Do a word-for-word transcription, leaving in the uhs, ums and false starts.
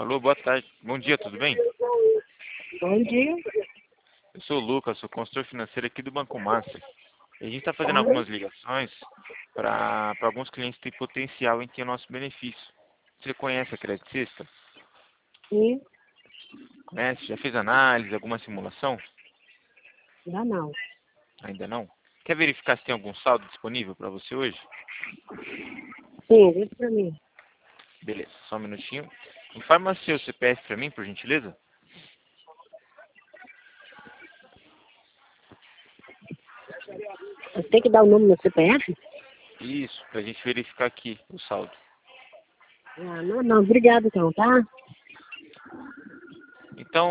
Alô, boa tarde. Bom dia, tudo bem? Bom dia. Eu sou o Lucas, sou consultor financeiro aqui do Banco Master. E a gente está fazendo Oi. algumas ligações para alguns clientes que têm potencial em ter o nosso benefício. Você conhece a Credit System? Sim, Conhece? Já fez análise, alguma simulação? ainda não. Ainda não? Quer verificar se tem algum saldo disponível para você hoje? Sim, diz pra mim. Beleza, só um minutinho. Informa seu C P F para mim, por gentileza. Eu tenho que dar o número do C P F? Isso, para a gente verificar aqui o saldo. Ah, não, não. Obrigado, então, tá?